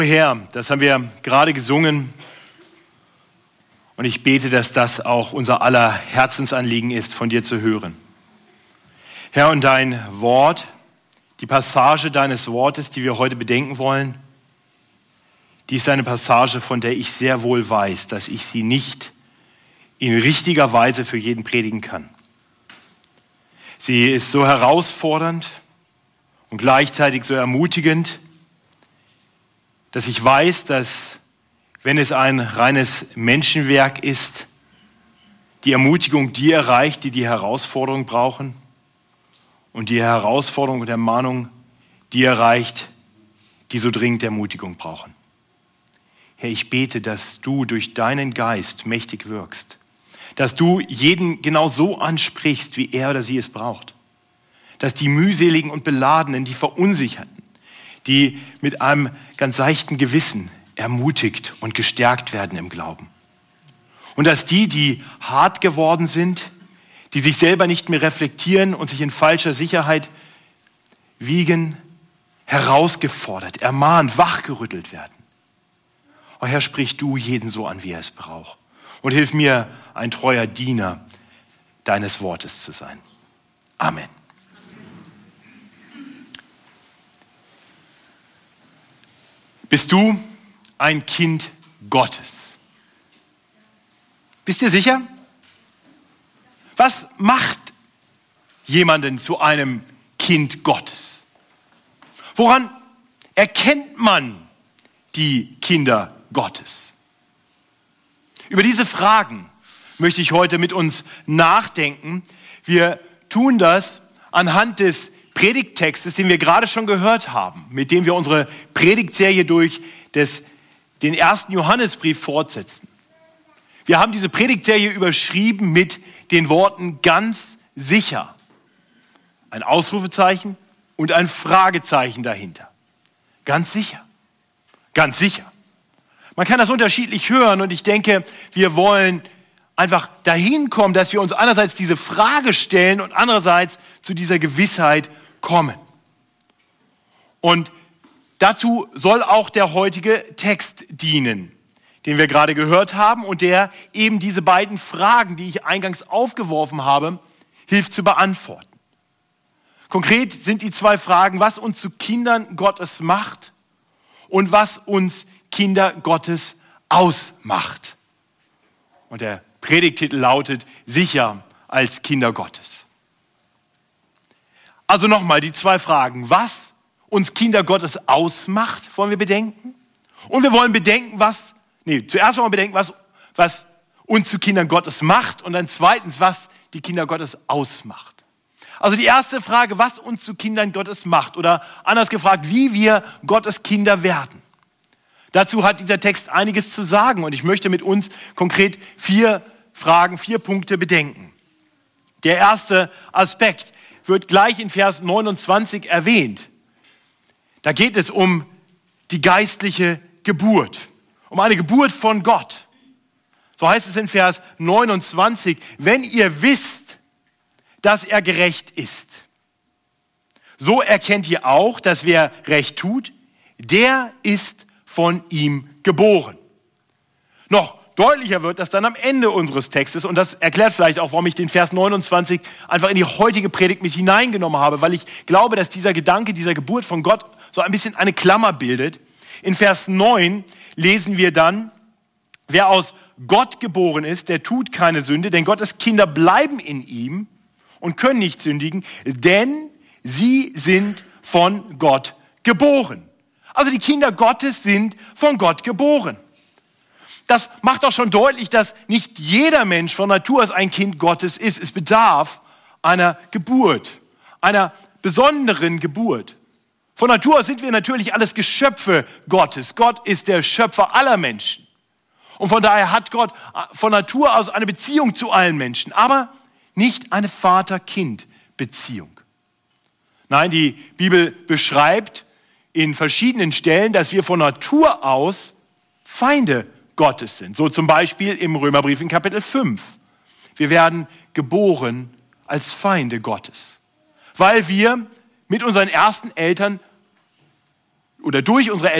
Herr, das haben wir gerade gesungen und ich bete, dass das auch unser aller Herzensanliegen ist, von dir zu hören. Herr, und dein Wort, die Passage deines Wortes, die wir heute bedenken wollen, die ist eine Passage, von der ich sehr wohl weiß, dass ich sie nicht in richtiger Weise für jeden predigen kann. Sie ist so herausfordernd und gleichzeitig so ermutigend, dass ich weiß, dass, wenn es ein reines Menschenwerk ist, die Ermutigung die erreicht, die die Herausforderung brauchen, und die Herausforderung und Ermahnung die erreicht, die so dringend Ermutigung brauchen. Herr, ich bete, dass du durch deinen Geist mächtig wirkst, dass du jeden genau so ansprichst, wie er oder sie es braucht, dass die mühseligen und Beladenen, die Verunsicherten, die mit einem ganz seichten Gewissen ermutigt und gestärkt werden im Glauben. Und dass die hart geworden sind, die sich selber nicht mehr reflektieren und sich in falscher Sicherheit wiegen, herausgefordert, ermahnt, wachgerüttelt werden. Oh Herr, sprich du jeden so an, wie er es braucht. Und hilf mir, ein treuer Diener deines Wortes zu sein. Amen. Bist du ein Kind Gottes? Bist du sicher? Was macht jemanden zu einem Kind Gottes? Woran erkennt man die Kinder Gottes? Über diese Fragen möchte ich heute mit uns nachdenken. Wir tun das anhand des Predigttextes, den wir gerade schon gehört haben, mit dem wir unsere Predigtserie durch den ersten Johannesbrief fortsetzen. Wir haben diese Predigtserie überschrieben mit den Worten ganz sicher. Ein Ausrufezeichen und ein Fragezeichen dahinter. Ganz sicher. Ganz sicher. Man kann das unterschiedlich hören und ich denke, wir wollen einfach dahin kommen, dass wir uns einerseits diese Frage stellen und andererseits zu dieser Gewissheit kommen. Und dazu soll auch der heutige Text dienen, den wir gerade gehört haben und der eben diese beiden Fragen, die ich eingangs aufgeworfen habe, hilft zu beantworten. Konkret sind die zwei Fragen, was uns zu Kindern Gottes macht und was uns Kinder Gottes ausmacht. Und der Predigttitel lautet, sicher als Kinder Gottes. Also nochmal die zwei Fragen, was uns Kinder Gottes ausmacht, wollen wir bedenken. Und wir wollen bedenken, zuerst wollen wir bedenken, was uns zu Kindern Gottes macht und dann zweitens, was die Kinder Gottes ausmacht. Also die erste Frage, was uns zu Kindern Gottes macht oder anders gefragt, wie wir Gottes Kinder werden. Dazu hat dieser Text einiges zu sagen und ich möchte mit uns konkret 4 Punkte bedenken. Der erste Aspekt wird gleich in Vers 29 erwähnt. Da geht es um die geistliche Geburt. Um eine Geburt von Gott. So heißt es in Vers 29, wenn ihr wisst, dass er gerecht ist, so erkennt ihr auch, dass wer Recht tut, der ist von ihm geboren. Noch deutlicher wird das dann am Ende unseres Textes und das erklärt vielleicht auch, warum ich den Vers 29 einfach in die heutige Predigt mit hineingenommen habe, weil ich glaube, dass dieser Gedanke dieser Geburt von Gott so ein bisschen eine Klammer bildet. In Vers 9 lesen wir dann, wer aus Gott geboren ist, der tut keine Sünde, denn Gottes Kinder bleiben in ihm und können nicht sündigen, denn sie sind von Gott geboren. Also die Kinder Gottes sind von Gott geboren. Das macht auch schon deutlich, dass nicht jeder Mensch von Natur aus ein Kind Gottes ist. Es bedarf einer Geburt, einer besonderen Geburt. Von Natur aus sind wir natürlich alles Geschöpfe Gottes. Gott ist der Schöpfer aller Menschen. Und von daher hat Gott von Natur aus eine Beziehung zu allen Menschen, aber nicht eine Vater-Kind-Beziehung. Nein, die Bibel beschreibt in verschiedenen Stellen, dass wir von Natur aus Feinde Gottes sind. So zum Beispiel im Römerbrief in Kapitel 5. Wir werden geboren als Feinde Gottes, weil wir mit unseren ersten Eltern oder durch unsere Eltern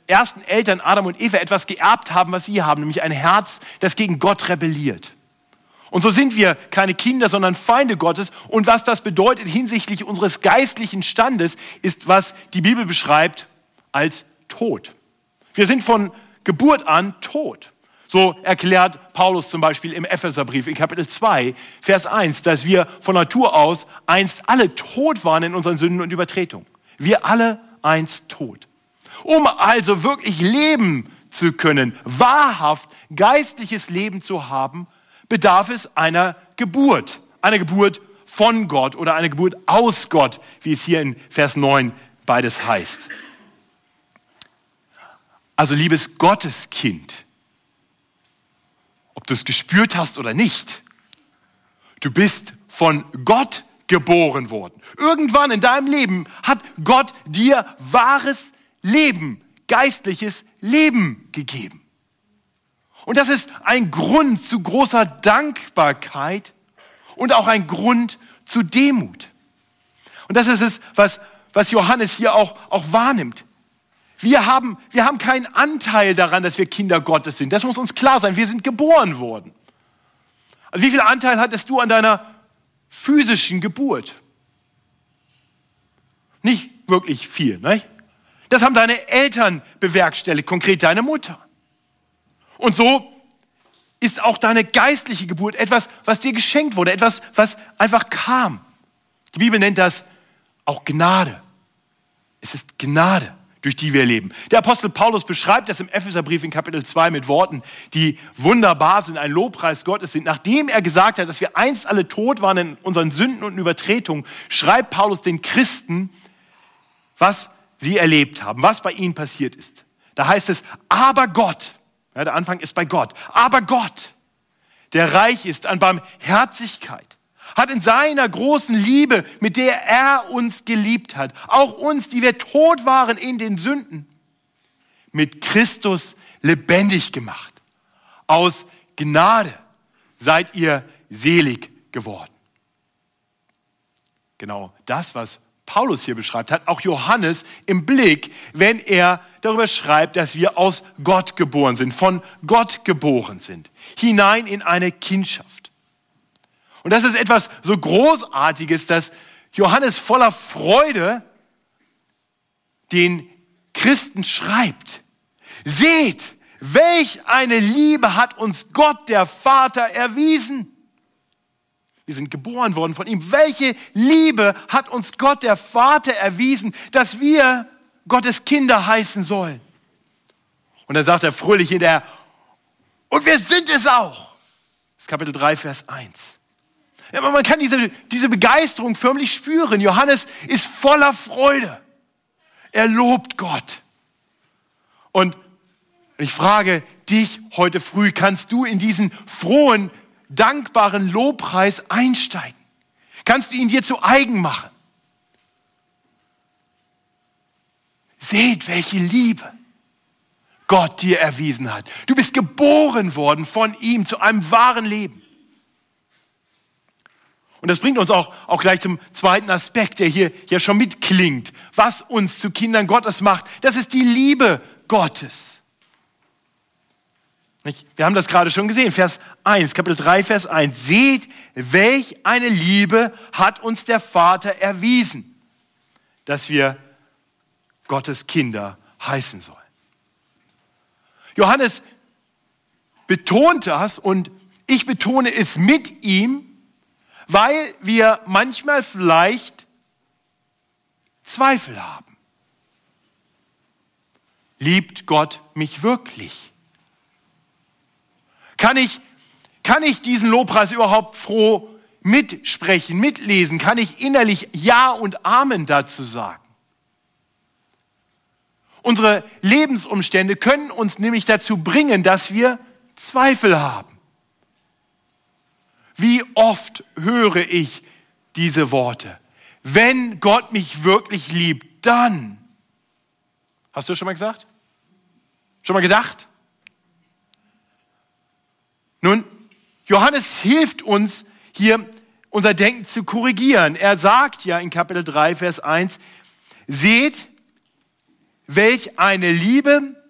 ersten Eltern Adam und Eva etwas geerbt haben, was sie haben, nämlich ein Herz, das gegen Gott rebelliert. Und so sind wir keine Kinder, sondern Feinde Gottes. Und was das bedeutet hinsichtlich unseres geistlichen Standes, ist, was die Bibel beschreibt als Tod. Wir sind von Geburt an tot. So erklärt Paulus zum Beispiel im Epheserbrief in Kapitel 2, Vers 1, dass wir von Natur aus einst alle tot waren in unseren Sünden und Übertretungen. Wir alle einst tot. Um also wirklich leben zu können, wahrhaft geistliches Leben zu haben, bedarf es einer Geburt von Gott oder einer Geburt aus Gott, wie es hier in Vers 9 beides heißt. Also liebes Gotteskind, ob du es gespürt hast oder nicht, du bist von Gott geboren worden. Irgendwann in deinem Leben hat Gott dir wahres Leben, geistliches Leben gegeben. Und das ist ein Grund zu großer Dankbarkeit und auch ein Grund zu Demut. Und das ist es, was Johannes hier auch wahrnimmt. Wir haben keinen Anteil daran, dass wir Kinder Gottes sind. Das muss uns klar sein. Wir sind geboren worden. Also wie viel Anteil hattest du an deiner physischen Geburt? Nicht wirklich viel, nicht? Das haben deine Eltern bewerkstelligt, konkret deine Mutter. Und so ist auch deine geistliche Geburt etwas, was dir geschenkt wurde, etwas, was einfach kam. Die Bibel nennt das auch Gnade. Es ist Gnade, durch die wir leben. Der Apostel Paulus beschreibt das im Epheserbrief in Kapitel 2 mit Worten, die wunderbar sind, ein Lobpreis Gottes sind. Nachdem er gesagt hat, dass wir einst alle tot waren in unseren Sünden und Übertretungen, schreibt Paulus den Christen, was sie erlebt haben, was bei ihnen passiert ist. Da heißt es, aber Gott, ja, der Anfang ist bei Gott, aber Gott, der reich ist an Barmherzigkeit, hat in seiner großen Liebe, mit der er uns geliebt hat, auch uns, die wir tot waren in den Sünden, mit Christus lebendig gemacht. Aus Gnade seid ihr selig geworden. Genau das, was Paulus hier beschreibt, hat auch Johannes im Blick, wenn er darüber schreibt, dass wir aus Gott geboren sind, von Gott geboren sind, hinein in eine Kindschaft. Und das ist etwas so Großartiges, dass Johannes voller Freude den Christen schreibt. Seht, welch eine Liebe hat uns Gott, der Vater, erwiesen. Wir sind geboren worden von ihm. Welche Liebe hat uns Gott, der Vater, erwiesen, dass wir Gottes Kinder heißen sollen. Und dann sagt er fröhlich hinterher, und wir sind es auch. Das ist Kapitel 3, Vers 1. Ja, man kann diese Begeisterung förmlich spüren. Johannes ist voller Freude. Er lobt Gott. Und ich frage dich heute früh, kannst du in diesen frohen, dankbaren Lobpreis einsteigen? Kannst du ihn dir zu eigen machen? Seht, welche Liebe Gott dir erwiesen hat. Du bist geboren worden von ihm zu einem wahren Leben. Und das bringt uns auch gleich zum zweiten Aspekt, der hier ja schon mitklingt. Was uns zu Kindern Gottes macht, das ist die Liebe Gottes. Wir haben das gerade schon gesehen, Vers 1, Kapitel 3, Vers 1. Seht, welch eine Liebe hat uns der Vater erwiesen, dass wir Gottes Kinder heißen sollen. Johannes betont das und ich betone es mit ihm, weil wir manchmal vielleicht Zweifel haben. Liebt Gott mich wirklich? Kann ich diesen Lobpreis überhaupt froh mitsprechen, mitlesen? Kann ich innerlich Ja und Amen dazu sagen? Unsere Lebensumstände können uns nämlich dazu bringen, dass wir Zweifel haben. Wie oft höre ich diese Worte? Wenn Gott mich wirklich liebt, dann. Hast du das schon mal gesagt? Schon mal gedacht? Nun, Johannes hilft uns hier, unser Denken zu korrigieren. Er sagt ja in Kapitel 3, Vers 1, seht, welch eine Liebe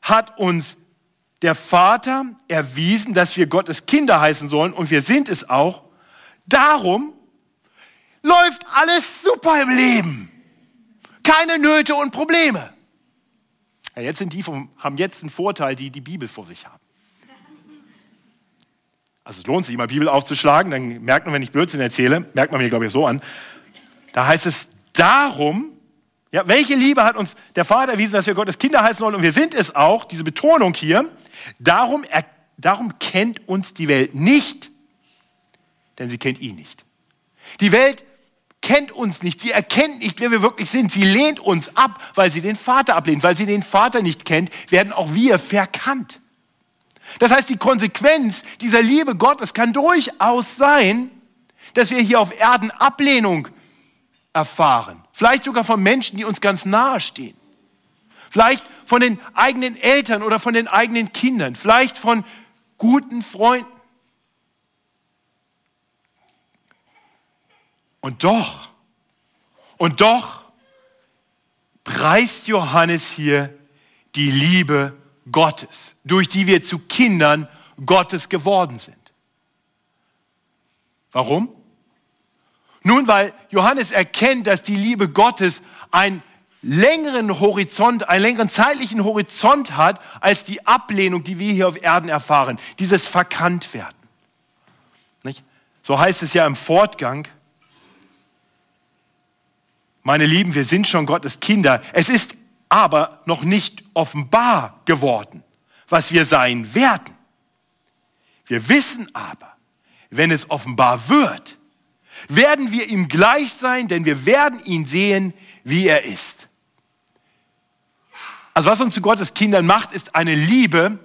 hat uns der Vater erwiesen, dass wir Gottes Kinder heißen sollen und wir sind es auch. Darum läuft alles super im Leben. Keine Nöte und Probleme. Ja, jetzt sind haben jetzt einen Vorteil, die die Bibel vor sich haben. Also es lohnt sich, mal Bibel aufzuschlagen, dann merkt man, wenn ich Blödsinn erzähle, merkt man mir, glaube ich, so an. Da heißt es, darum, ja, welche Liebe hat uns der Vater erwiesen, dass wir Gottes Kinder heißen sollen und wir sind es auch, diese Betonung hier, darum kennt uns die Welt nicht, denn sie kennt ihn nicht. Die Welt kennt uns nicht, sie erkennt nicht, wer wir wirklich sind, sie lehnt uns ab, weil sie den Vater ablehnt, weil sie den Vater nicht kennt, werden auch wir verkannt. Das heißt, die Konsequenz dieser Liebe Gottes kann durchaus sein, dass wir hier auf Erden Ablehnung erfahren. Vielleicht sogar von Menschen, die uns ganz nahe stehen. Vielleicht von den eigenen Eltern oder von den eigenen Kindern. Vielleicht von guten Freunden. Und doch preist Johannes hier die Liebe Gottes, durch die wir zu Kindern Gottes geworden sind. Warum? Nun, weil Johannes erkennt, dass die Liebe Gottes einen längeren Horizont, einen längeren zeitlichen Horizont hat, als die Ablehnung, die wir hier auf Erden erfahren, dieses Verkanntwerden. Nicht? So heißt es ja im Fortgang, meine Lieben, wir sind schon Gottes Kinder. Es ist aber noch nicht offenbar geworden, was wir sein werden. Wir wissen aber, wenn es offenbar wird, werden wir ihm gleich sein, denn wir werden ihn sehen, wie er ist. Also was uns zu Gottes Kindern macht, ist eine Liebe,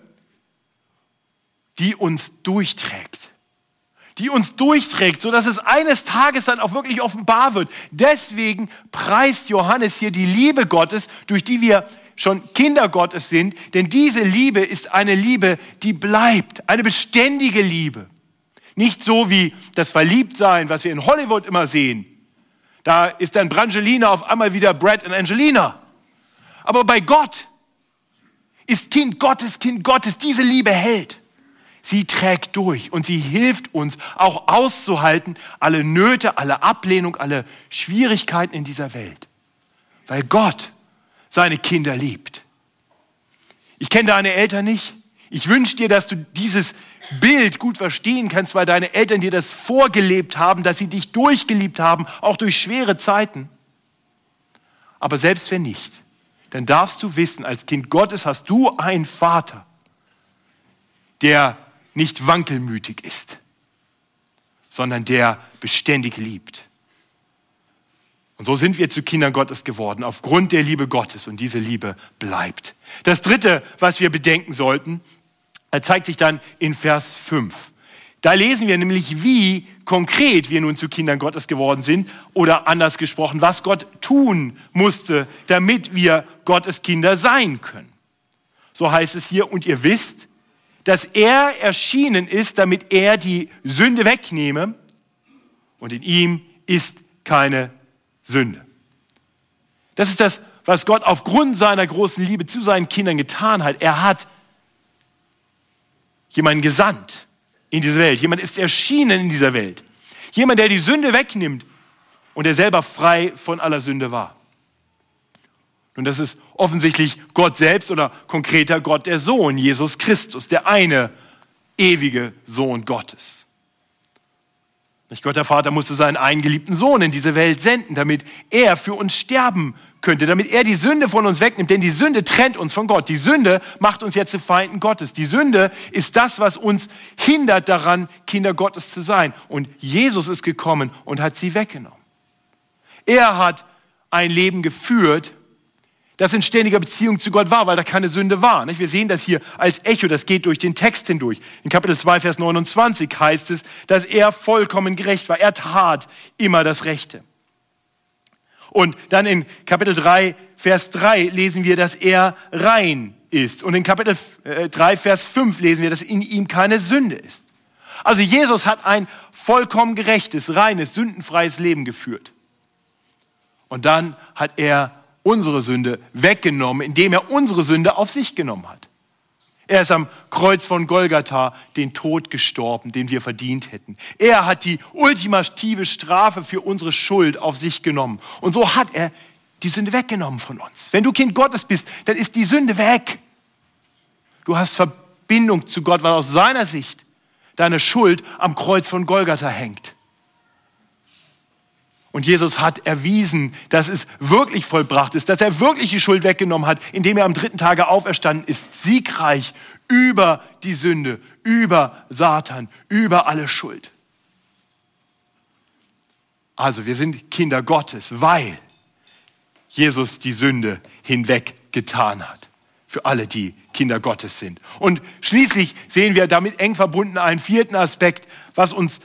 die uns durchträgt. Die uns durchträgt, sodass es eines Tages dann auch wirklich offenbar wird. Deswegen preist Johannes hier die Liebe Gottes, durch die wir schon Kinder Gottes sind. Denn diese Liebe ist eine Liebe, die bleibt, eine beständige Liebe. Nicht so wie das Verliebtsein, was wir in Hollywood immer sehen. Da ist dann Brangelina auf einmal wieder Brad und Angelina. Aber bei Gott ist Kind Gottes, diese Liebe hält. Sie trägt durch und sie hilft uns auch auszuhalten, alle Nöte, alle Ablehnung, alle Schwierigkeiten in dieser Welt. Weil Gott seine Kinder liebt. Ich kenne deine Eltern nicht. Ich wünsche dir, dass du dieses Bild gut verstehen kannst, weil deine Eltern dir das vorgelebt haben, dass sie dich durchgeliebt haben, auch durch schwere Zeiten. Aber selbst wenn nicht, dann darfst du wissen, als Kind Gottes hast du einen Vater, der nicht wankelmütig ist, sondern der beständig liebt. Und so sind wir zu Kindern Gottes geworden, aufgrund der Liebe Gottes. Und diese Liebe bleibt. Das Dritte, was wir bedenken sollten, zeigt sich dann in Vers 5. Da lesen wir nämlich, wie konkret wir nun zu Kindern Gottes geworden sind. Oder anders gesprochen, was Gott tun musste, damit wir Gottes Kinder sein können. So heißt es hier, und ihr wisst, dass er erschienen ist, damit er die Sünde wegnehme und in ihm ist keine Sünde. Das ist das, was Gott aufgrund seiner großen Liebe zu seinen Kindern getan hat. Er hat jemanden gesandt in diese Welt. Jemand ist erschienen in dieser Welt. Jemand, der die Sünde wegnimmt und der selber frei von aller Sünde war. Und das ist offensichtlich Gott selbst oder konkreter Gott der Sohn, Jesus Christus, der eine ewige Sohn Gottes. Nicht Gott der Vater musste seinen eingeliebten Sohn in diese Welt senden, damit er für uns sterben könnte, damit er die Sünde von uns wegnimmt, denn die Sünde trennt uns von Gott. Die Sünde macht uns jetzt zu Feinden Gottes. Die Sünde ist das, was uns hindert daran, Kinder Gottes zu sein. Und Jesus ist gekommen und hat sie weggenommen. Er hat ein Leben geführt, das in ständiger Beziehung zu Gott war, weil da keine Sünde war. Wir sehen das hier als Echo, das geht durch den Text hindurch. In Kapitel 2, Vers 29 heißt es, dass er vollkommen gerecht war. Er tat immer das Rechte. Und dann in Kapitel 3, Vers 3 lesen wir, dass er rein ist. Und in Kapitel 3, Vers 5 lesen wir, dass in ihm keine Sünde ist. Also Jesus hat ein vollkommen gerechtes, reines, sündenfreies Leben geführt. Und dann hat er unsere Sünde weggenommen, indem er unsere Sünde auf sich genommen hat. Er ist am Kreuz von Golgatha den Tod gestorben, den wir verdient hätten. Er hat die ultimative Strafe für unsere Schuld auf sich genommen. Und so hat er die Sünde weggenommen von uns. Wenn du Kind Gottes bist, dann ist die Sünde weg. Du hast Verbindung zu Gott, weil aus seiner Sicht deine Schuld am Kreuz von Golgatha hängt. Und Jesus hat erwiesen, dass es wirklich vollbracht ist, dass er wirklich die Schuld weggenommen hat, indem er am 3. Tage auferstanden ist, siegreich über die Sünde, über Satan, über alle Schuld. Also wir sind Kinder Gottes, weil Jesus die Sünde hinweggetan hat. Für alle, die Kinder Gottes sind. Und schließlich sehen wir damit eng verbunden einen 4. Aspekt, was uns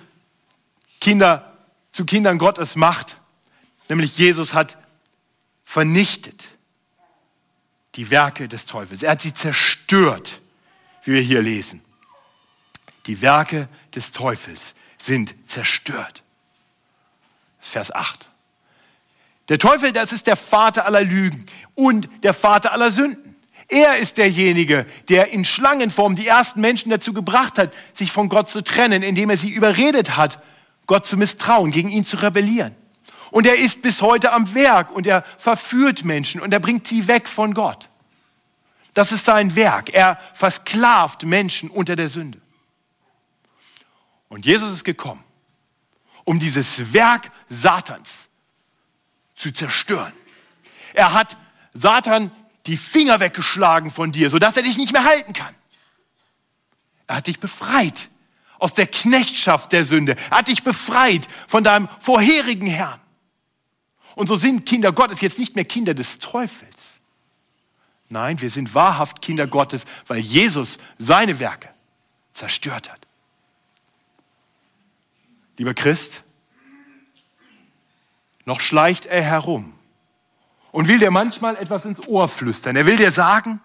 zu Kindern Gottes macht, nämlich Jesus hat vernichtet die Werke des Teufels. Er hat sie zerstört, wie wir hier lesen. Die Werke des Teufels sind zerstört. Das ist Vers 8. Der Teufel, das ist der Vater aller Lügen und der Vater aller Sünden. Er ist derjenige, der in Schlangenform die ersten Menschen dazu gebracht hat, sich von Gott zu trennen, indem er sie überredet hat, Gott zu misstrauen, gegen ihn zu rebellieren. Und er ist bis heute am Werk und er verführt Menschen und er bringt sie weg von Gott. Das ist sein Werk. Er versklavt Menschen unter der Sünde. Und Jesus ist gekommen, um dieses Werk Satans zu zerstören. Er hat Satan die Finger weggeschlagen von dir, sodass er dich nicht mehr halten kann. Er hat dich befreit aus der Knechtschaft der Sünde. Er hat dich befreit von deinem vorherigen Herrn. Und so sind Kinder Gottes jetzt nicht mehr Kinder des Teufels. Nein, wir sind wahrhaft Kinder Gottes, weil Jesus seine Werke zerstört hat. Lieber Christ, noch schleicht er herum und will dir manchmal etwas ins Ohr flüstern. Er will dir sagen,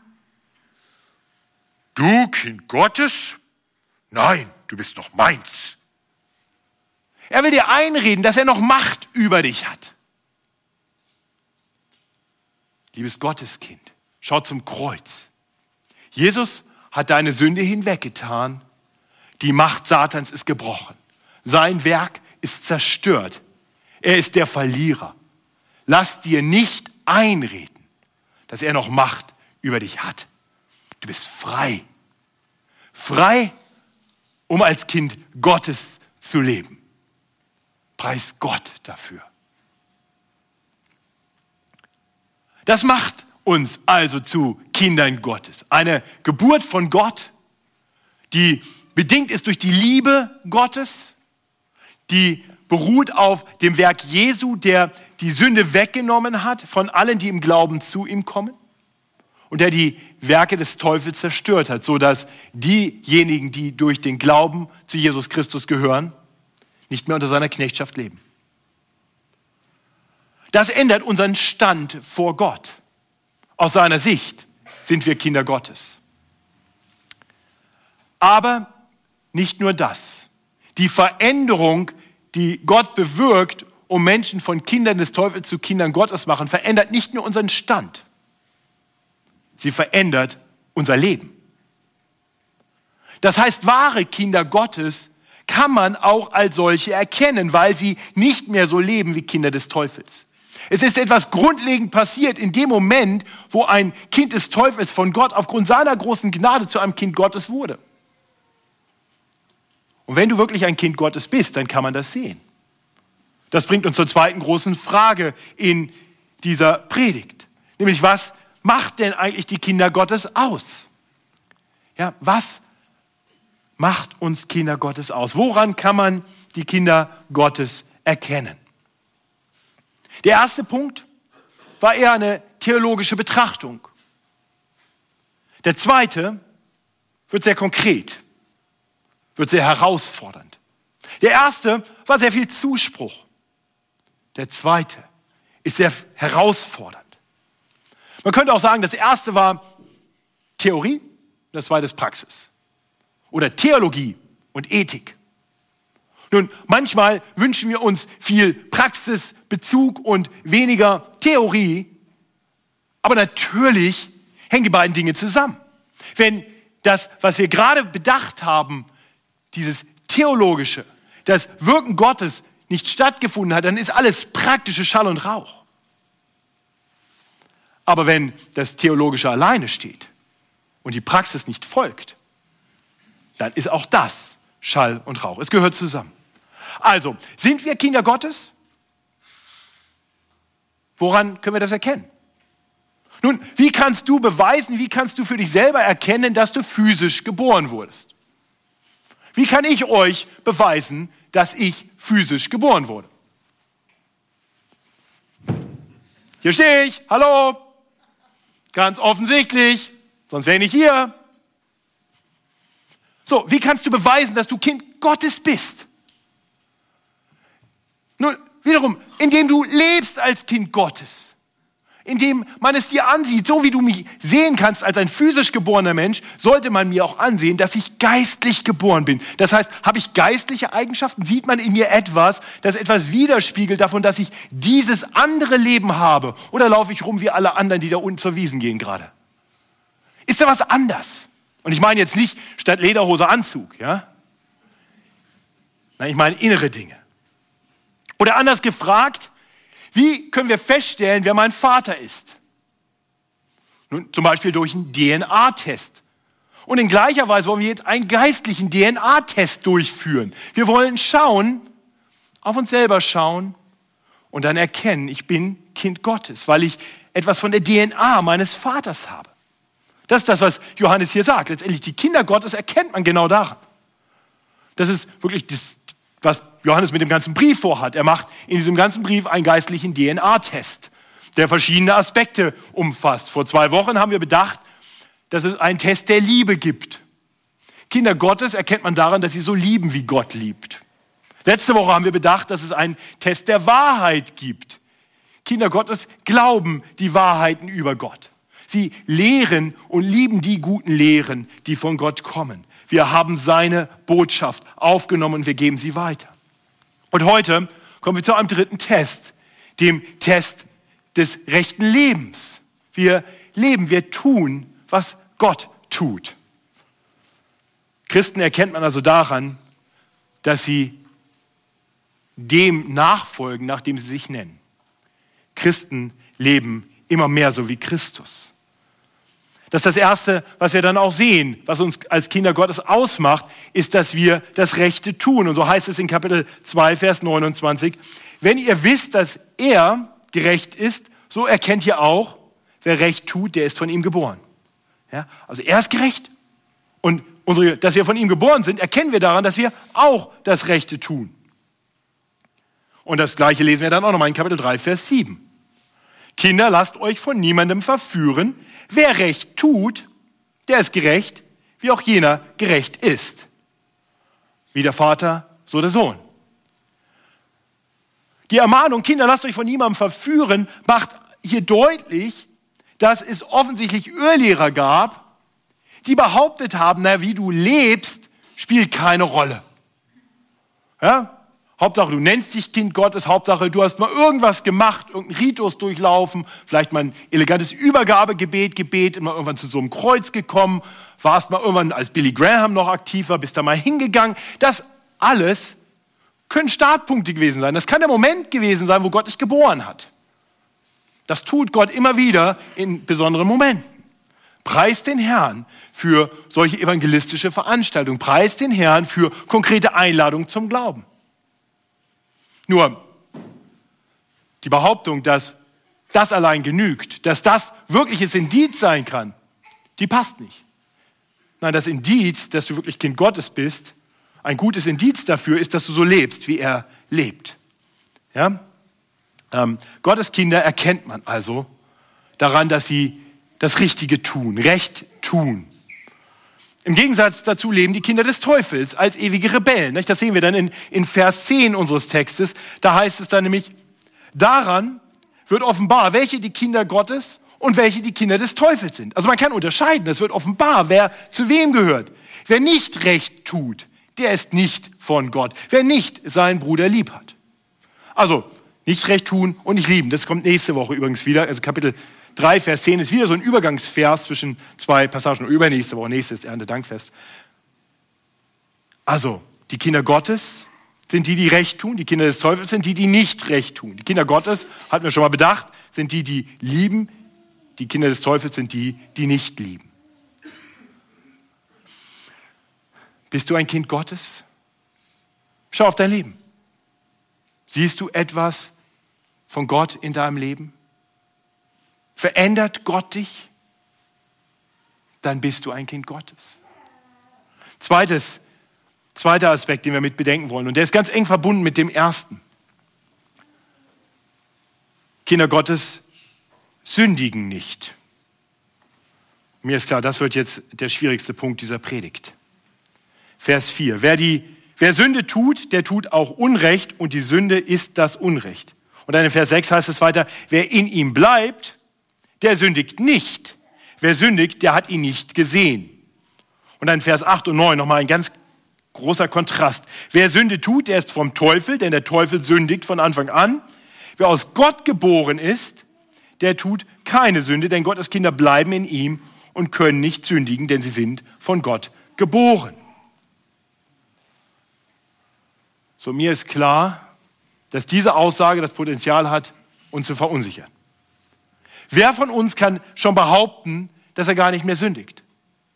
du Kind Gottes? Nein, du bist noch meins. Er will dir einreden, dass er noch Macht über dich hat. Liebes Gotteskind, schau zum Kreuz. Jesus hat deine Sünde hinweggetan. Die Macht Satans ist gebrochen. Sein Werk ist zerstört. Er ist der Verlierer. Lass dir nicht einreden, dass er noch Macht über dich hat. Du bist frei. Frei, um als Kind Gottes zu leben. Preis Gott dafür. Das macht uns also zu Kindern Gottes. Eine Geburt von Gott, die bedingt ist durch die Liebe Gottes, die beruht auf dem Werk Jesu, der die Sünde weggenommen hat von allen, die im Glauben zu ihm kommen und der die Werke des Teufels zerstört hat, sodass diejenigen, die durch den Glauben zu Jesus Christus gehören, nicht mehr unter seiner Knechtschaft leben. Das ändert unseren Stand vor Gott. Aus seiner Sicht sind wir Kinder Gottes. Aber nicht nur das. Die Veränderung, die Gott bewirkt, um Menschen von Kindern des Teufels zu Kindern Gottes machen, verändert nicht nur unseren Stand. Sie verändert unser Leben. Das heißt, wahre Kinder Gottes kann man auch als solche erkennen, weil sie nicht mehr so leben wie Kinder des Teufels. Es ist etwas grundlegend passiert in dem Moment, wo ein Kind des Teufels von Gott aufgrund seiner großen Gnade zu einem Kind Gottes wurde. Und wenn du wirklich ein Kind Gottes bist, dann kann man das sehen. Das bringt uns zur zweiten großen Frage in dieser Predigt. Nämlich, was macht denn eigentlich die Kinder Gottes aus? Ja, was macht uns Kinder Gottes aus? Woran kann man die Kinder Gottes erkennen? Der erste Punkt war eher eine theologische Betrachtung. Der zweite wird sehr konkret, wird sehr herausfordernd. Der erste war sehr viel Zuspruch. Der zweite ist sehr herausfordernd. Man könnte auch sagen, das erste war Theorie, das zweite ist Praxis. Oder Theologie und Ethik. Nun, manchmal wünschen wir uns viel Praxisbezug und weniger Theorie, aber natürlich hängen die beiden Dinge zusammen. Wenn das, was wir gerade bedacht haben, dieses Theologische, das Wirken Gottes nicht stattgefunden hat, dann ist alles praktische Schall und Rauch. Aber wenn das Theologische alleine steht und die Praxis nicht folgt, dann ist auch das Schall und Rauch. Es gehört zusammen. Also, sind wir Kinder Gottes? Woran können wir das erkennen? Nun, wie kannst du beweisen, wie kannst du für dich selber erkennen, dass du physisch geboren wurdest? Wie kann ich euch beweisen, dass ich physisch geboren wurde? Hier stehe ich, hallo, ganz offensichtlich, sonst wäre ich nicht hier. So, wie kannst du beweisen, dass du Kind Gottes bist? Nun, wiederum, indem du lebst als Kind Gottes. Indem man es dir ansieht, so wie du mich sehen kannst als ein physisch geborener Mensch, sollte man mir auch ansehen, dass ich geistlich geboren bin. Das heißt, habe ich geistliche Eigenschaften? Sieht man in mir etwas, das etwas widerspiegelt davon, dass ich dieses andere Leben habe? Oder laufe ich rum wie alle anderen, die da unten zur Wiesn gehen gerade? Ist da was anders? Und ich meine jetzt nicht statt Lederhose Anzug, ja? Nein, ich meine innere Dinge. Oder anders gefragt, wie können wir feststellen, wer mein Vater ist? Nun, zum Beispiel durch einen DNA-Test. Und in gleicher Weise wollen wir jetzt einen geistlichen DNA-Test durchführen. Wir wollen schauen, auf uns selber schauen und dann erkennen, ich bin Kind Gottes, weil ich etwas von der DNA meines Vaters habe. Das ist das, was Johannes hier sagt. Letztendlich, die Kinder Gottes erkennt man genau daran. Das ist wirklich das, was Johannes mit dem ganzen Brief vorhat. Er macht in diesem ganzen Brief einen geistlichen DNA-Test, der verschiedene Aspekte umfasst. Vor 2 Wochen haben wir bedacht, dass es einen Test der Liebe gibt. Kinder Gottes erkennt man daran, dass sie so lieben, wie Gott liebt. Letzte Woche haben wir bedacht, dass es einen Test der Wahrheit gibt. Kinder Gottes glauben die Wahrheiten über Gott. Sie lehren und lieben die guten Lehren, die von Gott kommen. Wir haben seine Botschaft aufgenommen und wir geben sie weiter. Und heute kommen wir zu einem dritten Test, dem Test des rechten Lebens. Wir leben, wir tun, was Gott tut. Christen erkennt man also daran, dass sie dem nachfolgen, nach dem sie sich nennen. Christen leben immer mehr so wie Christus. Das ist das Erste, was wir dann auch sehen, was uns als Kinder Gottes ausmacht, ist, dass wir das Rechte tun. Und so heißt es in Kapitel 2, Vers 29, wenn ihr wisst, dass er gerecht ist, so erkennt ihr auch, wer Recht tut, der ist von ihm geboren. Ja, also er ist gerecht. Und dass wir von ihm geboren sind, erkennen wir daran, dass wir auch das Rechte tun. Und das Gleiche lesen wir dann auch nochmal in Kapitel 3, Vers 7. Kinder, lasst euch von niemandem verführen. Wer Recht tut, der ist gerecht, wie auch jener gerecht ist. Wie der Vater, so der Sohn. Die Ermahnung, Kinder, lasst euch von niemandem verführen, macht hier deutlich, dass es offensichtlich Irrlehrer gab, die behauptet haben, na, wie du lebst, spielt keine Rolle. Ja? Hauptsache, du nennst dich Kind Gottes, Hauptsache, du hast mal irgendwas gemacht, irgendeinen Ritus durchlaufen, vielleicht mal ein elegantes Übergabegebet gebetet, mal irgendwann zu so einem Kreuz gekommen, warst mal irgendwann, als Billy Graham noch aktiv war, bist da mal hingegangen. Das alles können Startpunkte gewesen sein. Das kann der Moment gewesen sein, wo Gott dich geboren hat. Das tut Gott immer wieder in besonderen Momenten. Preis den Herrn für solche evangelistische Veranstaltungen. Preis den Herrn für konkrete Einladungen zum Glauben. Nur die Behauptung, dass das allein genügt, dass das wirkliches Indiz sein kann, die passt nicht. Nein, das Indiz, dass du wirklich Kind Gottes bist, ein gutes Indiz dafür ist, dass du so lebst, wie er lebt. Ja? Gottes Kinder erkennt man also daran, dass sie das Richtige tun, Recht tun. Im Gegensatz dazu leben die Kinder des Teufels als ewige Rebellen. Das sehen wir dann in Vers 10 unseres Textes. Da heißt es dann nämlich, daran wird offenbar, welche die Kinder Gottes und welche die Kinder des Teufels sind. Also man kann unterscheiden, es wird offenbar, wer zu wem gehört. Wer nicht Recht tut, der ist nicht von Gott. Wer nicht seinen Bruder lieb hat. Also nicht Recht tun und nicht lieben. Das kommt nächste Woche übrigens wieder, also Kapitel 3, Vers 10 ist wieder so ein Übergangsvers zwischen 2 Passagen. Übernächste Woche, nächste ist Erntedankfest. Also, die Kinder Gottes sind die, die Recht tun. Die Kinder des Teufels sind die, die nicht Recht tun. Die Kinder Gottes, hatten wir schon mal bedacht, sind die, die lieben. Die Kinder des Teufels sind die, die nicht lieben. Bist du ein Kind Gottes? Schau auf dein Leben. Siehst du etwas von Gott in deinem Leben? Verändert Gott dich? Dann bist du ein Kind Gottes. Zweiter Aspekt, den wir mit bedenken wollen, und der ist ganz eng verbunden mit dem ersten. Kinder Gottes sündigen nicht. Mir ist klar, das wird jetzt der schwierigste Punkt dieser Predigt. Vers 4. Wer Sünde tut, der tut auch Unrecht, und die Sünde ist das Unrecht. Und dann in Vers 6 heißt es weiter, wer in ihm bleibt, der sündigt nicht. Wer sündigt, der hat ihn nicht gesehen. Und dann in Vers 8 und 9 nochmal ein ganz großer Kontrast. Wer Sünde tut, der ist vom Teufel, denn der Teufel sündigt von Anfang an. Wer aus Gott geboren ist, der tut keine Sünde, denn Gottes Kinder bleiben in ihm und können nicht sündigen, denn sie sind von Gott geboren. So, mir ist klar, dass diese Aussage das Potenzial hat, uns zu verunsichern. Wer von uns kann schon behaupten, dass er gar nicht mehr sündigt?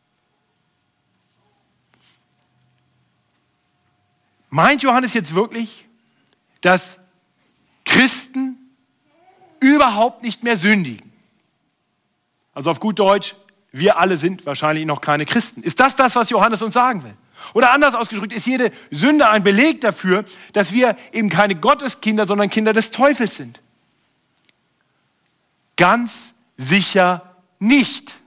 Meint Johannes jetzt wirklich, dass Christen überhaupt nicht mehr sündigen? Also auf gut Deutsch, wir alle sind wahrscheinlich noch keine Christen. Ist das, was Johannes uns sagen will? Oder anders ausgedrückt, ist jede Sünde ein Beleg dafür, dass wir eben keine Gotteskinder, sondern Kinder des Teufels sind? Ganz sicher nicht.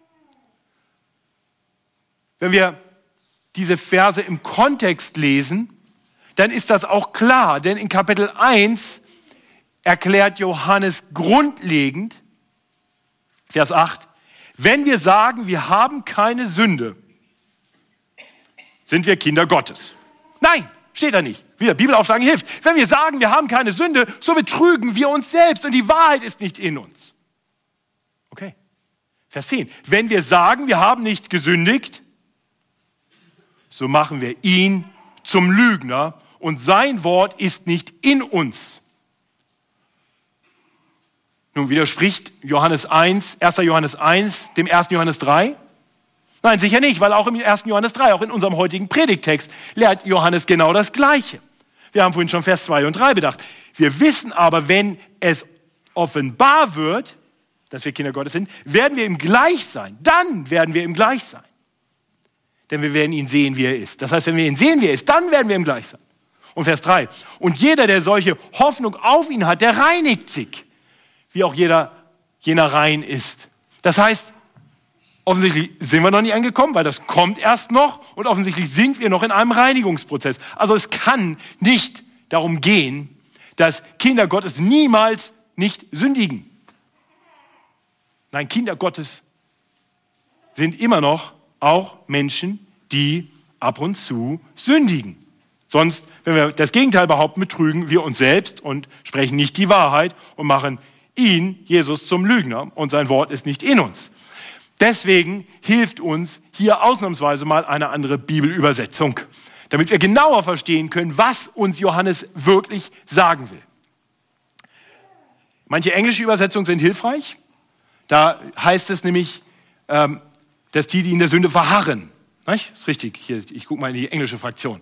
Wenn wir diese Verse im Kontext lesen, dann ist das auch klar, denn in Kapitel 1 erklärt Johannes grundlegend, Vers 8, wenn wir sagen, wir haben keine Sünde, sind wir Kinder Gottes. Nein, steht da nicht. Wieder Bibelaufschlagen hilft. Wenn wir sagen, wir haben keine Sünde, so betrügen wir uns selbst und die Wahrheit ist nicht in uns. Okay. Vers 10. Wenn wir sagen, wir haben nicht gesündigt, so machen wir ihn zum Lügner und sein Wort ist nicht in uns. Nun widerspricht Johannes 1, 1. Johannes 1 dem 1. Johannes 3? Nein, sicher nicht, weil auch im 1. Johannes 3, auch in unserem heutigen Predigttext, lehrt Johannes genau das Gleiche. Wir haben vorhin schon Vers 2 und 3 bedacht. Wir wissen aber, wenn es offenbar wird, dass wir Kinder Gottes sind, werden wir ihm gleich sein. Dann werden wir ihm gleich sein. Denn wir werden ihn sehen, wie er ist. Das heißt, wenn wir ihn sehen, wie er ist, dann werden wir ihm gleich sein. Und Vers 3. Und jeder, der solche Hoffnung auf ihn hat, der reinigt sich, wie auch jener rein ist. Das heißt, offensichtlich sind wir noch nicht angekommen, weil das kommt erst noch und offensichtlich sind wir noch in einem Reinigungsprozess. Also es kann nicht darum gehen, dass Kinder Gottes niemals nicht sündigen. Nein, Kinder Gottes sind immer noch auch Menschen, die ab und zu sündigen. Sonst, wenn wir das Gegenteil behaupten, betrügen wir uns selbst und sprechen nicht die Wahrheit und machen ihn, Jesus, zum Lügner und sein Wort ist nicht in uns. Deswegen hilft uns hier ausnahmsweise mal eine andere Bibelübersetzung, damit wir genauer verstehen können, was uns Johannes wirklich sagen will. Manche englische Übersetzungen sind hilfreich. Da heißt es nämlich, dass die in der Sünde verharren. Nicht? Das ist richtig. Hier, ich gucke mal in die englische Fraktion.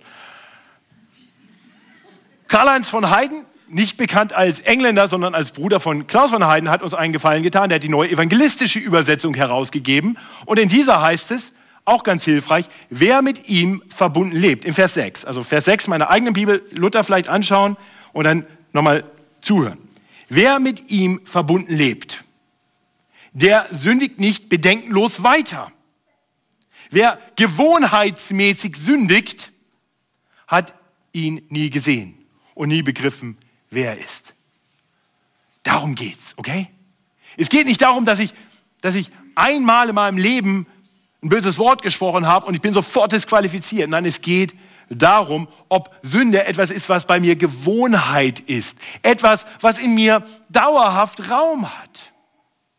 Karl-Heinz von Heiden, nicht bekannt als Engländer, sondern als Bruder von Klaus von Heiden, hat uns einen Gefallen getan. Der hat die neue evangelistische Übersetzung herausgegeben. Und in dieser heißt es, auch ganz hilfreich, wer mit ihm verbunden lebt. Im Vers 6. Also Vers 6, meine eigene Bibel, Luther vielleicht anschauen und dann nochmal zuhören. Wer mit ihm verbunden lebt, der sündigt nicht bedenkenlos weiter. Wer gewohnheitsmäßig sündigt, hat ihn nie gesehen und nie begriffen, wer er ist. Darum geht's, okay? Es geht nicht darum, dass ich einmal in meinem Leben ein böses Wort gesprochen habe und ich bin sofort disqualifiziert. Nein, es geht darum, ob Sünde etwas ist, was bei mir Gewohnheit ist. Etwas, was in mir dauerhaft Raum hat.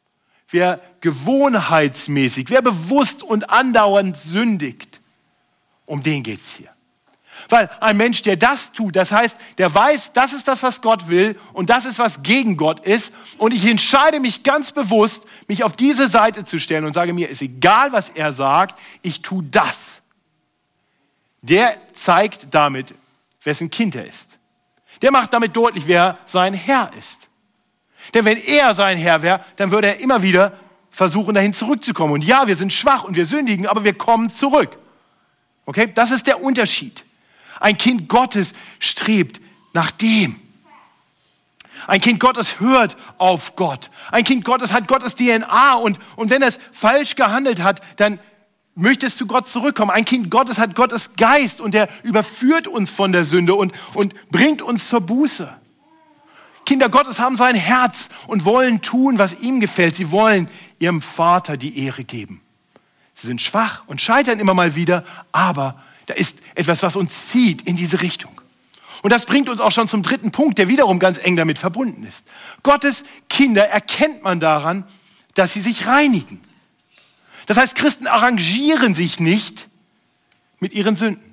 wer gewohnheitsmäßig, wer bewusst und andauernd sündigt, um den geht's hier. Weil ein Mensch, der das tut, das heißt, der weiß, das ist das, was Gott will und das ist, was gegen Gott ist. Und ich entscheide mich ganz bewusst, mich auf diese Seite zu stellen und sage mir, ist egal, was er sagt, ich tue das. Der zeigt damit, wessen Kind er ist. Der macht damit deutlich, wer sein Herr ist. Denn wenn er sein Herr wäre, dann würde er immer wieder versuchen, dahin zurückzukommen. Und ja, wir sind schwach und wir sündigen, aber wir kommen zurück. Okay, das ist der Unterschied. Ein Kind Gottes strebt nach dem. Ein Kind Gottes hört auf Gott. Ein Kind Gottes hat Gottes DNA und wenn er es falsch gehandelt hat, dann möchte es zu Gott zurückkommen. Ein Kind Gottes hat Gottes Geist und der überführt uns von der Sünde und bringt uns zur Buße. Kinder Gottes haben sein Herz und wollen tun, was ihm gefällt. Sie wollen ihrem Vater die Ehre geben. Sie sind schwach und scheitern immer mal wieder, aber da ist etwas, was uns zieht in diese Richtung. Und das bringt uns auch schon zum dritten Punkt, der wiederum ganz eng damit verbunden ist. Gottes Kinder erkennt man daran, dass sie sich reinigen. Das heißt, Christen arrangieren sich nicht mit ihren Sünden.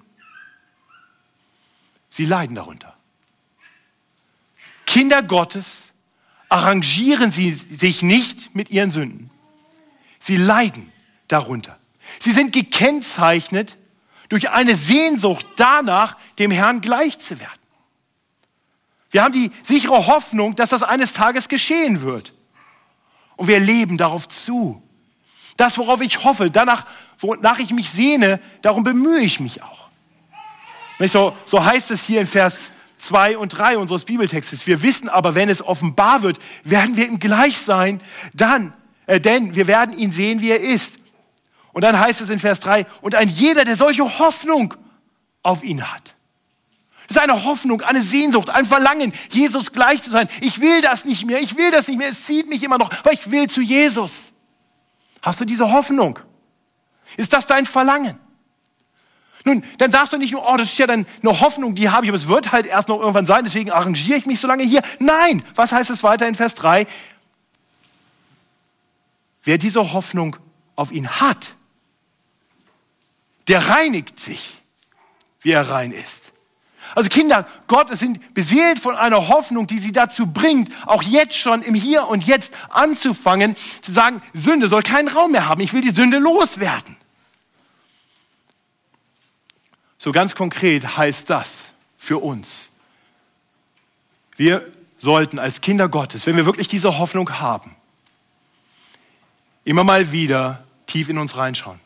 Sie leiden darunter. Kinder Gottes arrangieren sie sich nicht mit ihren Sünden. Sie leiden darunter. Sie sind gekennzeichnet durch eine Sehnsucht danach, dem Herrn gleich zu werden. Wir haben die sichere Hoffnung, dass das eines Tages geschehen wird. Und wir leben darauf zu. Das, worauf ich hoffe, danach, wonach ich mich sehne, darum bemühe ich mich auch. So heißt es hier in Vers 2 und 3 unseres Bibeltextes. Wir wissen aber, wenn es offenbar wird, werden wir ihm gleich sein, denn wir werden ihn sehen, wie er ist. Und dann heißt es in Vers 3, und ein jeder, der solche Hoffnung auf ihn hat. Das ist eine Hoffnung, eine Sehnsucht, ein Verlangen, Jesus gleich zu sein. Ich will das nicht mehr, es zieht mich immer noch, aber ich will zu Jesus. Hast du diese Hoffnung? Ist das dein Verlangen? Nun, dann sagst du nicht nur, oh, das ist ja dann eine Hoffnung, die habe ich, aber es wird halt erst noch irgendwann sein, deswegen arrangiere ich mich so lange hier. Nein, was heißt es weiter in Vers 3? Wer diese Hoffnung auf ihn hat, der reinigt sich, wie er rein ist. Also Kinder Gottes sind beseelt von einer Hoffnung, die sie dazu bringt, auch jetzt schon im Hier und Jetzt anzufangen, zu sagen, Sünde soll keinen Raum mehr haben, ich will die Sünde loswerden. So ganz konkret heißt das für uns. Wir sollten als Kinder Gottes, wenn wir wirklich diese Hoffnung haben, immer mal wieder tief in uns reinschauen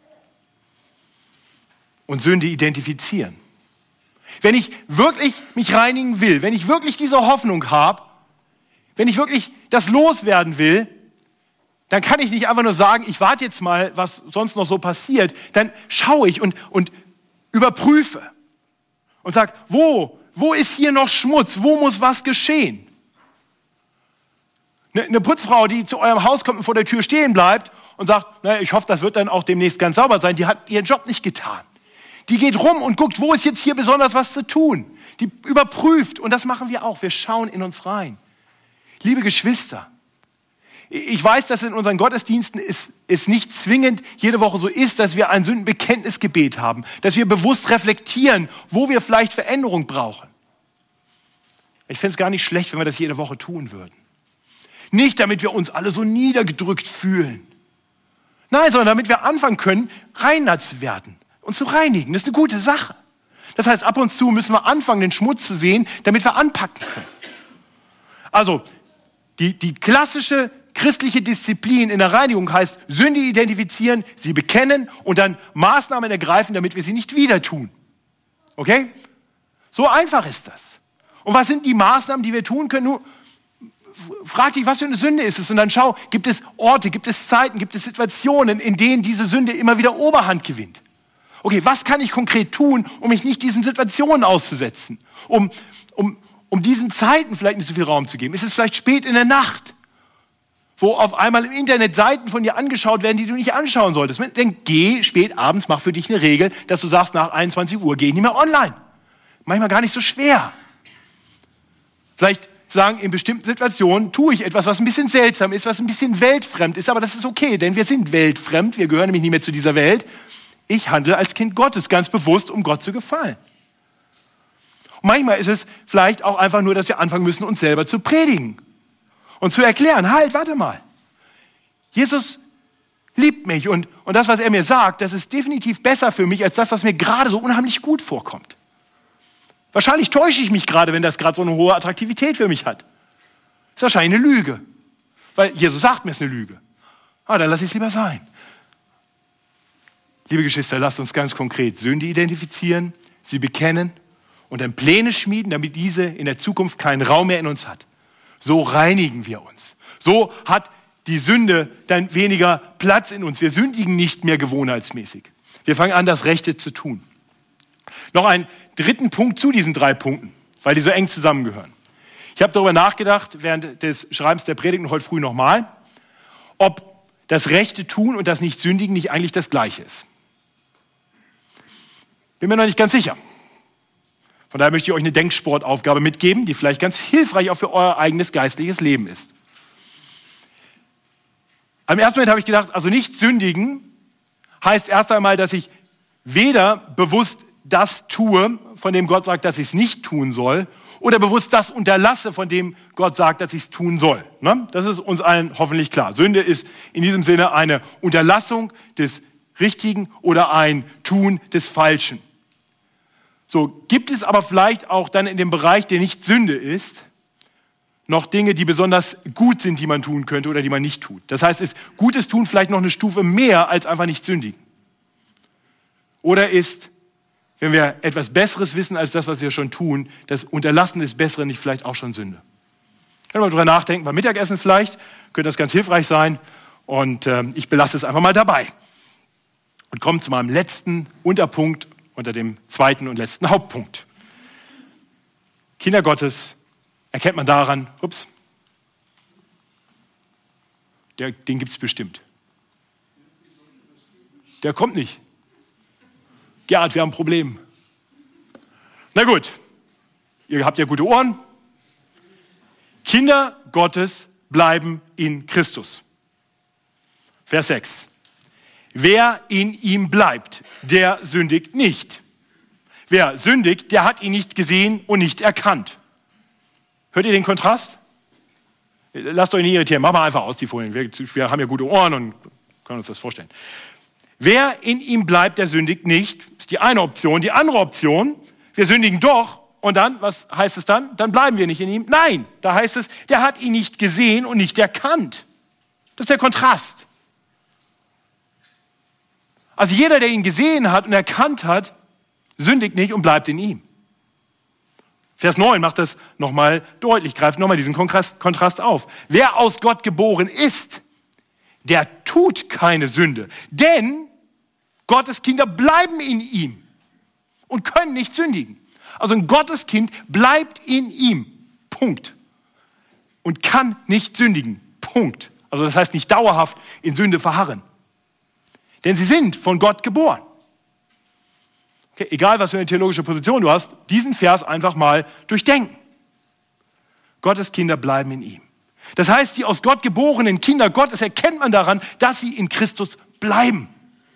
und Sünde identifizieren. Wenn ich wirklich mich reinigen will, wenn ich wirklich diese Hoffnung habe, wenn ich wirklich das loswerden will, dann kann ich nicht einfach nur sagen, ich warte jetzt mal, was sonst noch so passiert. Dann schaue ich und überprüfe und sage, wo ist hier noch Schmutz? Wo muss was geschehen? Eine Putzfrau, die zu eurem Haus kommt und vor der Tür stehen bleibt und sagt, naja, ich hoffe, das wird dann auch demnächst ganz sauber sein, die hat ihren Job nicht getan. Die geht rum und guckt, wo ist jetzt hier besonders was zu tun. Die überprüft und das machen wir auch. Wir schauen in uns rein. Liebe Geschwister, ich weiß, dass in unseren Gottesdiensten es nicht zwingend jede Woche so ist, dass wir ein Sündenbekenntnisgebet haben, dass wir bewusst reflektieren, wo wir vielleicht Veränderung brauchen. Ich fände es gar nicht schlecht, wenn wir das jede Woche tun würden. Nicht, damit wir uns alle so niedergedrückt fühlen. Nein, sondern damit wir anfangen können, reiner zu werden und zu reinigen. Das ist eine gute Sache. Das heißt, ab und zu müssen wir anfangen, den Schmutz zu sehen, damit wir anpacken können. Also, die klassische christliche Disziplin in der Reinigung heißt, Sünde identifizieren, sie bekennen und dann Maßnahmen ergreifen, damit wir sie nicht wieder tun. Okay? So einfach ist das. Und was sind die Maßnahmen, die wir tun können? Nur frag dich, was für eine Sünde ist es? Und dann schau, gibt es Orte, gibt es Zeiten, gibt es Situationen, in denen diese Sünde immer wieder Oberhand gewinnt? Okay, was kann ich konkret tun, um mich nicht diesen Situationen auszusetzen? Um diesen Zeiten vielleicht nicht so viel Raum zu geben? Ist es vielleicht spät in der Nacht, wo auf einmal im Internet Seiten von dir angeschaut werden, die du nicht anschauen solltest? Dann geh spät abends, mach für dich eine Regel, dass du sagst, nach 21 Uhr gehe ich nicht mehr online. Manchmal gar nicht so schwer. Vielleicht sagen, in bestimmten Situationen tue ich etwas, was ein bisschen seltsam ist, was ein bisschen weltfremd ist, aber das ist okay, denn wir sind weltfremd, wir gehören nämlich nicht mehr zu dieser Welt. Ich handle als Kind Gottes ganz bewusst, um Gott zu gefallen. Und manchmal ist es vielleicht auch einfach nur, dass wir anfangen müssen, uns selber zu predigen und zu erklären, halt, warte mal, Jesus liebt mich und das, was er mir sagt, das ist definitiv besser für mich, als das, was mir gerade so unheimlich gut vorkommt. Wahrscheinlich täusche ich mich gerade, wenn das gerade so eine hohe Attraktivität für mich hat. Das ist wahrscheinlich eine Lüge, weil Jesus sagt mir, es ist eine Lüge. Dann lasse ich es lieber sein. Liebe Geschwister, lasst uns ganz konkret Sünde identifizieren, sie bekennen und dann Pläne schmieden, damit diese in der Zukunft keinen Raum mehr in uns hat. So reinigen wir uns. So hat die Sünde dann weniger Platz in uns. Wir sündigen nicht mehr gewohnheitsmäßig. Wir fangen an, das Rechte zu tun. Noch einen dritten Punkt zu diesen 3 Punkten, weil die so eng zusammengehören. Ich habe darüber nachgedacht, während des Schreibens der Predigt und heute früh nochmal, ob das Rechte tun und das Nicht-Sündigen nicht eigentlich das Gleiche ist. Bin mir noch nicht ganz sicher. Von daher möchte ich euch eine Denksportaufgabe mitgeben, die vielleicht ganz hilfreich auch für euer eigenes geistliches Leben ist. Am ersten Moment habe ich gedacht, also nicht sündigen heißt erst einmal, dass ich weder bewusst das tue, von dem Gott sagt, dass ich es nicht tun soll, oder bewusst das unterlasse, von dem Gott sagt, dass ich es tun soll. Das ist uns allen hoffentlich klar. Sünde ist in diesem Sinne eine Unterlassung des Richtigen oder ein Tun des Falschen. So, gibt es aber vielleicht auch dann in dem Bereich, der nicht Sünde ist, noch Dinge, die besonders gut sind, die man tun könnte oder die man nicht tut. Das heißt, ist gutes Tun vielleicht noch eine Stufe mehr als einfach nicht sündigen? Oder ist, wenn wir etwas Besseres wissen als das, was wir schon tun, das Unterlassen des Besseren nicht vielleicht auch schon Sünde? Können wir darüber nachdenken, beim Mittagessen vielleicht, könnte das ganz hilfreich sein und ich belasse es einfach mal dabei. Und komme zu meinem letzten Unterpunkt unter dem zweiten und letzten Hauptpunkt. Kinder Gottes erkennt man daran, den gibt es bestimmt. Der kommt nicht. Gerhard, wir haben ein Problem. Na gut, ihr habt ja gute Ohren. Kinder Gottes bleiben in Christus. Vers 6. Wer in ihm bleibt, der sündigt nicht. Wer sündigt, der hat ihn nicht gesehen und nicht erkannt. Hört ihr den Kontrast? Lasst euch nicht irritieren, machen wir einfach aus die Folien. Wir haben ja gute Ohren und können uns das vorstellen. Wer in ihm bleibt, der sündigt nicht. Das ist die eine Option. Die andere Option, wir sündigen doch. Und dann, was heißt es dann? Dann bleiben wir nicht in ihm. Nein, da heißt es, der hat ihn nicht gesehen und nicht erkannt. Das ist der Kontrast. Also jeder, der ihn gesehen hat und erkannt hat, sündigt nicht und bleibt in ihm. Vers 9 macht das nochmal deutlich, greift nochmal diesen Kontrast auf. Wer aus Gott geboren ist, der tut keine Sünde. Denn Gottes Kinder bleiben in ihm und können nicht sündigen. Also ein Gotteskind bleibt in ihm. Punkt. Und kann nicht sündigen. Punkt. Also das heißt nicht dauerhaft in Sünde verharren. Denn sie sind von Gott geboren. Okay, egal, was für eine theologische Position du hast, diesen Vers einfach mal durchdenken. Gottes Kinder bleiben in ihm. Das heißt, die aus Gott geborenen Kinder Gottes erkennt man daran, dass sie in Christus bleiben.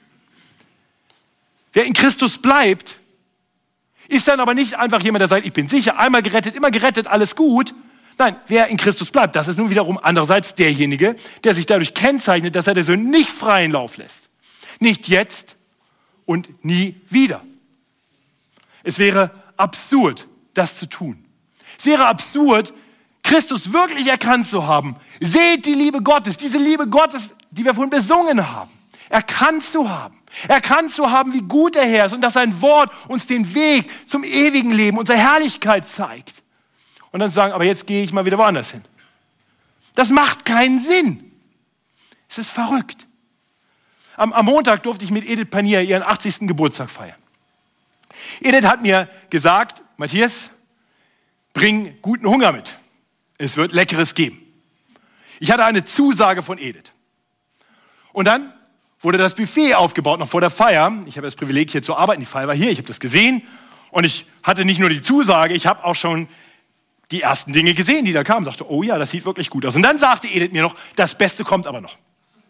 Wer in Christus bleibt, ist dann aber nicht einfach jemand, der sagt, ich bin sicher, einmal gerettet, immer gerettet, alles gut. Nein, wer in Christus bleibt, das ist nun wiederum andererseits derjenige, der sich dadurch kennzeichnet, dass er der Sünde nicht freien Lauf lässt. Nicht jetzt und nie wieder. Es wäre absurd, das zu tun. Es wäre absurd, Christus wirklich erkannt zu haben. Seht die Liebe Gottes, diese Liebe Gottes, die wir vorhin besungen haben. Erkannt zu haben. Erkannt zu haben, wie gut der Herr ist und dass sein Wort uns den Weg zum ewigen Leben, unsere Herrlichkeit zeigt. Und dann sagen, aber jetzt gehe ich mal wieder woanders hin. Das macht keinen Sinn. Es ist verrückt. Am Montag durfte ich mit Edith Panier ihren 80. Geburtstag feiern. Edith hat mir gesagt, Matthias, bring guten Hunger mit. Es wird Leckeres geben. Ich hatte eine Zusage von Edith. Und dann wurde das Buffet aufgebaut, noch vor der Feier. Ich habe das Privileg, hier zu arbeiten. Die Feier war hier, ich habe das gesehen. Und ich hatte nicht nur die Zusage, ich habe auch schon die ersten Dinge gesehen, die da kamen. Dachte, oh ja, das sieht wirklich gut aus. Und dann sagte Edith mir noch, das Beste kommt aber noch.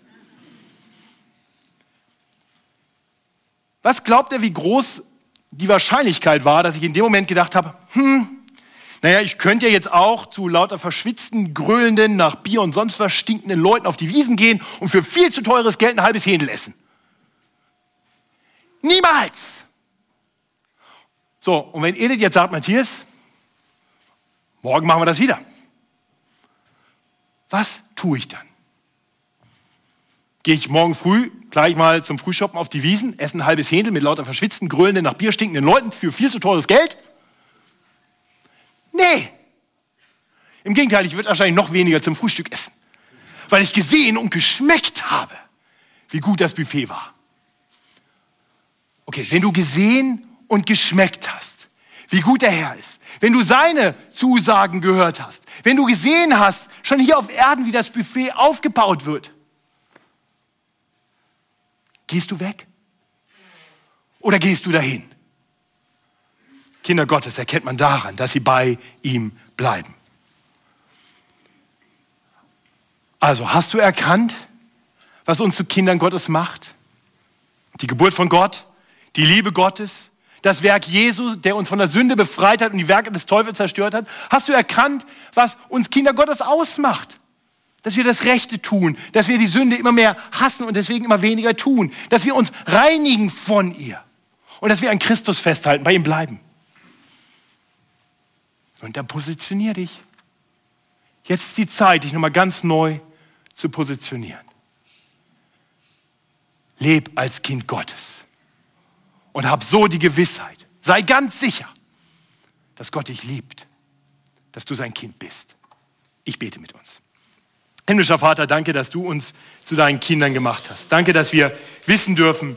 Was glaubt ihr, wie groß die Wahrscheinlichkeit war, dass ich in dem Moment gedacht habe, naja, ich könnte ja jetzt auch zu lauter verschwitzten, gröhlenden, nach Bier und sonst was stinkenden Leuten auf die Wiesen gehen und für viel zu teures Geld ein halbes Händel essen. Niemals! So, und wenn Edith jetzt sagt, Matthias, morgen machen wir das wieder. Was tue ich dann? Gehe ich morgen früh gleich mal zum Frühshoppen auf die Wiesen, esse ein halbes Händel mit lauter verschwitzten, gröhlenden, nach Bier stinkenden Leuten für viel zu teures Geld? Nee. Im Gegenteil, ich würde wahrscheinlich noch weniger zum Frühstück essen, weil ich gesehen und geschmeckt habe, wie gut das Buffet war. Okay, wenn du gesehen und geschmeckt hast, wie gut der Herr ist, wenn du seine Zusagen gehört hast, wenn du gesehen hast, schon hier auf Erden, wie das Buffet aufgebaut wird, gehst du weg? Oder gehst du dahin? Kinder Gottes erkennt man daran, dass sie bei ihm bleiben. Also, hast du erkannt, was uns zu Kindern Gottes macht? Die Geburt von Gott, die Liebe Gottes, das Werk Jesu, der uns von der Sünde befreit hat und die Werke des Teufels zerstört hat. Hast du erkannt, was uns Kinder Gottes ausmacht? Dass wir das Rechte tun, dass wir die Sünde immer mehr hassen und deswegen immer weniger tun, dass wir uns reinigen von ihr und dass wir an Christus festhalten, bei ihm bleiben. Und dann positionier dich. Jetzt ist die Zeit, dich nochmal ganz neu zu positionieren. Leb als Kind Gottes und hab so die Gewissheit, sei ganz sicher, dass Gott dich liebt, dass du sein Kind bist. Ich bete mit uns. Himmlischer Vater, danke, dass du uns zu deinen Kindern gemacht hast. Danke, dass wir wissen dürfen,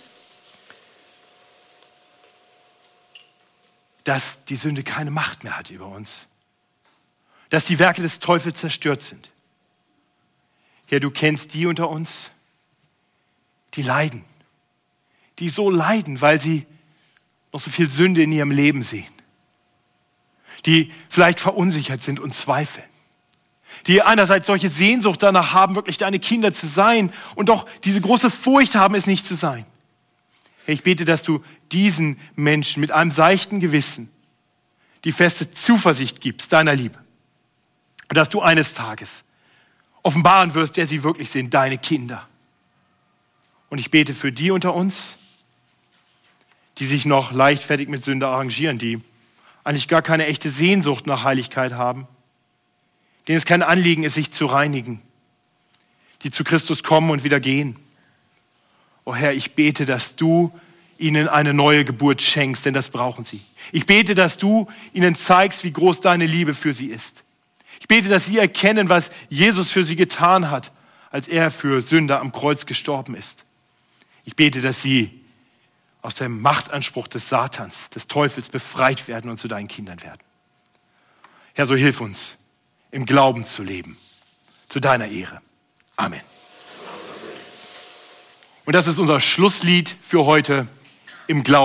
dass die Sünde keine Macht mehr hat über uns. Dass die Werke des Teufels zerstört sind. Herr, du kennst die unter uns, die leiden. Die so leiden, weil sie noch so viel Sünde in ihrem Leben sehen. Die vielleicht verunsichert sind und zweifeln. Die einerseits solche Sehnsucht danach haben, wirklich deine Kinder zu sein und doch diese große Furcht haben, es nicht zu sein. Herr, ich bete, dass du diesen Menschen mit einem seichten Gewissen die feste Zuversicht gibst deiner Liebe. Und dass du eines Tages offenbaren wirst, wer sie wirklich sind, deine Kinder. Und ich bete für die unter uns, die sich noch leichtfertig mit Sünde arrangieren, die eigentlich gar keine echte Sehnsucht nach Heiligkeit haben, denen es kein Anliegen ist, sich zu reinigen, die zu Christus kommen und wieder gehen. Oh Herr, ich bete, dass du ihnen eine neue Geburt schenkst, denn das brauchen sie. Ich bete, dass du ihnen zeigst, wie groß deine Liebe für sie ist. Ich bete, dass sie erkennen, was Jesus für sie getan hat, als er für Sünder am Kreuz gestorben ist. Ich bete, dass sie aus dem Machtanspruch des Satans, des Teufels befreit werden und zu deinen Kindern werden. Herr, so hilf uns, im Glauben zu leben, zu deiner Ehre. Amen. Und das ist unser Schlusslied für heute, im Glauben.